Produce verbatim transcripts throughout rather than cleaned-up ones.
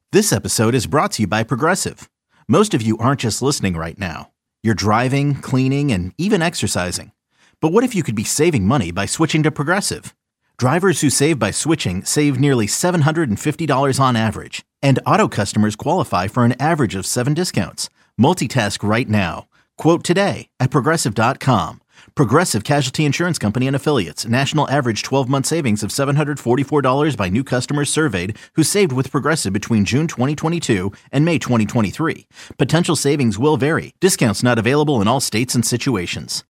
This episode is brought to you by Progressive. Most of you aren't just listening right now. You're driving, cleaning, and even exercising. But what if you could be saving money by switching to Progressive? Drivers who save by switching save nearly seven hundred fifty dollars on average. And auto customers qualify for an average of seven discounts. Multitask right now. Quote today at Progressive dot com. Progressive Casualty Insurance Company and Affiliates. National average twelve-month savings of seven hundred forty-four dollars by new customers surveyed who saved with Progressive between June twenty twenty-two and May twenty twenty-three. Potential savings will vary. Discounts not available in all states and situations.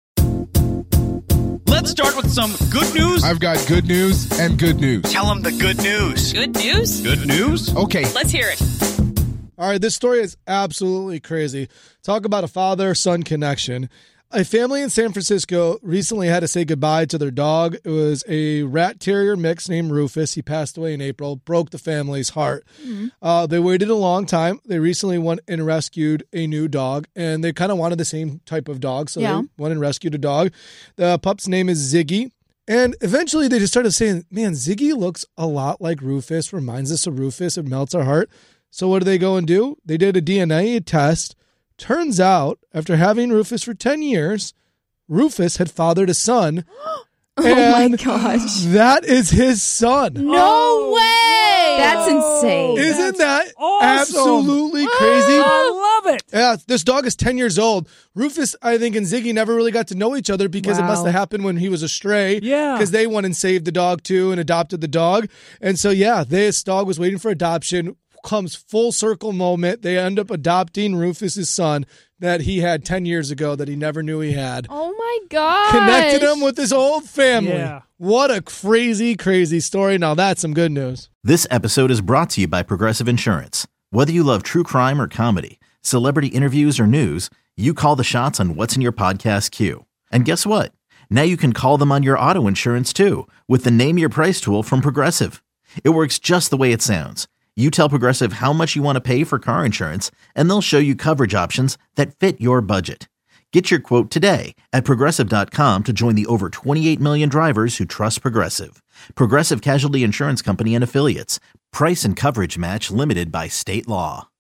Let's start with some good news. I've got good news and good news. Tell them the good news. Good news? Good news? Okay. Let's hear it. All right, this story is absolutely crazy. Talk about a father-son connection. A family in San Francisco recently had to say goodbye to their dog. It was a rat terrier mix named Rufus. He passed away in April, broke the family's heart. Mm-hmm. Uh, they waited a long time. They recently went and rescued a new dog, and they kind of wanted the same type of dog, so yeah. they went and rescued a dog. The pup's name is Ziggy, and eventually they just started saying, man, Ziggy looks a lot like Rufus, reminds us of Rufus. It melts our heart. So what do they go and do? They did a D N A test. Turns out, after having Rufus for ten years, Rufus had fathered a son. Oh my gosh. That is his son. No oh, way. That's insane. Isn't That's that awesome. absolutely crazy? I love it. Yeah, this dog is ten years old. Rufus, I think, and Ziggy never really got to know each other because wow. it must have happened when he was a stray. Yeah. Because they went and saved the dog too and adopted the dog. And so, yeah, this dog was waiting for adoption. Comes full circle moment. They end up adopting Rufus's son that he had ten years ago that he never knew he had. Oh my gosh. Connected him with his old family. Yeah. What a crazy, crazy story. Now that's some good news. This episode is brought to you by Progressive Insurance. Whether you love true crime or comedy, celebrity interviews or news, you call the shots on what's in your podcast queue. And guess what? Now you can call them on your auto insurance too with the Name Your Price tool from Progressive. It works just the way it sounds. You tell Progressive how much you want to pay for car insurance, and they'll show you coverage options that fit your budget. Get your quote today at Progressive dot com to join the over twenty-eight million drivers who trust Progressive. Progressive Casualty Insurance Company and Affiliates. Price and coverage match limited by state law.